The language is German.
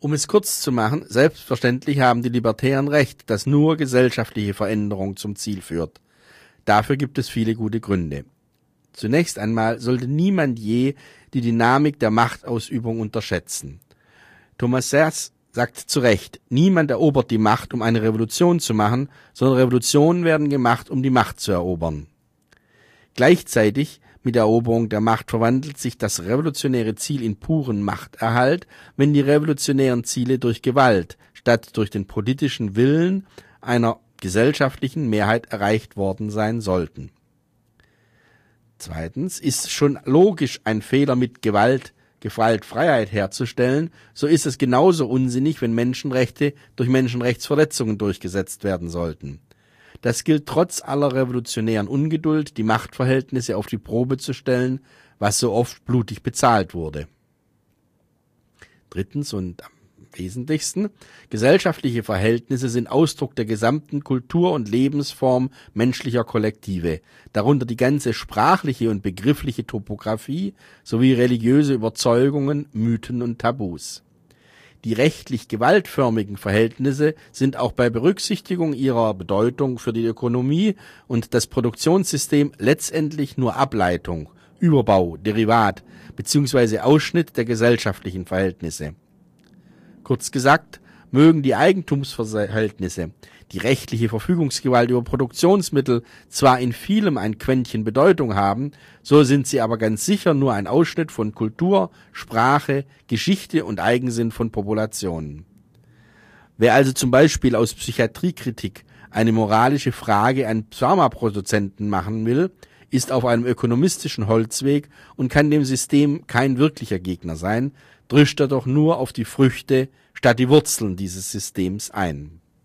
Um es kurz zu machen, selbstverständlich haben die Libertären recht, dass nur gesellschaftliche Veränderung zum Ziel führt. Dafür gibt es viele gute Gründe. Zunächst einmal sollte niemand je die Dynamik der Machtausübung unterschätzen. Thomas Sass sagt zu Recht, niemand erobert die Macht, um eine Revolution zu machen, sondern Revolutionen werden gemacht, um die Macht zu erobern. Gleichzeitig mit der Eroberung der Macht verwandelt sich das revolutionäre Ziel in puren Machterhalt, wenn die revolutionären Ziele durch Gewalt statt durch den politischen Willen einer gesellschaftlichen Mehrheit erreicht worden sein sollten. Zweitens ist schon logisch ein Fehler mit Gewaltfreiheit herzustellen, so ist es genauso unsinnig, wenn Menschenrechte durch Menschenrechtsverletzungen durchgesetzt werden sollten. Das gilt trotz aller revolutionären Ungeduld, die Machtverhältnisse auf die Probe zu stellen, was so oft blutig bezahlt wurde. Drittens und am wesentlichsten, gesellschaftliche Verhältnisse sind Ausdruck der gesamten Kultur- und Lebensform menschlicher Kollektive, darunter die ganze sprachliche und begriffliche Topographie sowie religiöse Überzeugungen, Mythen und Tabus. Die rechtlich gewaltförmigen Verhältnisse sind auch bei Berücksichtigung ihrer Bedeutung für die Ökonomie und das Produktionssystem letztendlich nur Ableitung, Überbau, Derivat bzw. Ausschnitt der gesellschaftlichen Verhältnisse. Kurz gesagt, mögen die Eigentumsverhältnisse, die rechtliche Verfügungsgewalt über Produktionsmittel zwar in vielem ein Quäntchen Bedeutung haben, so sind sie aber ganz sicher nur ein Ausschnitt von Kultur, Sprache, Geschichte und Eigensinn von Populationen. Wer also zum Beispiel aus Psychiatriekritik eine moralische Frage an Pharmaproduzenten machen will, ist auf einem ökonomistischen Holzweg und kann dem System kein wirklicher Gegner sein, drischt er doch nur auf die Früchte statt die Wurzeln dieses Systems ein.